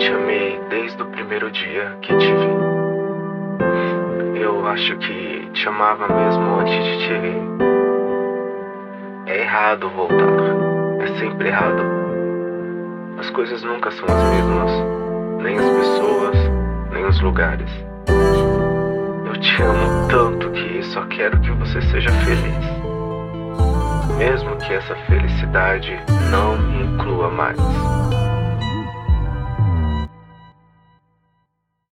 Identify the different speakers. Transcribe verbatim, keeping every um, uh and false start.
Speaker 1: te amei desde o primeiro dia que te vi. Eu acho que te amava mesmo antes de te ver. É errado voltar, é sempre errado. As coisas nunca são as mesmas, nem as pessoas, nem os lugares. Eu te amo tanto que só quero que você seja feliz, mesmo que essa felicidade não me inclua mais.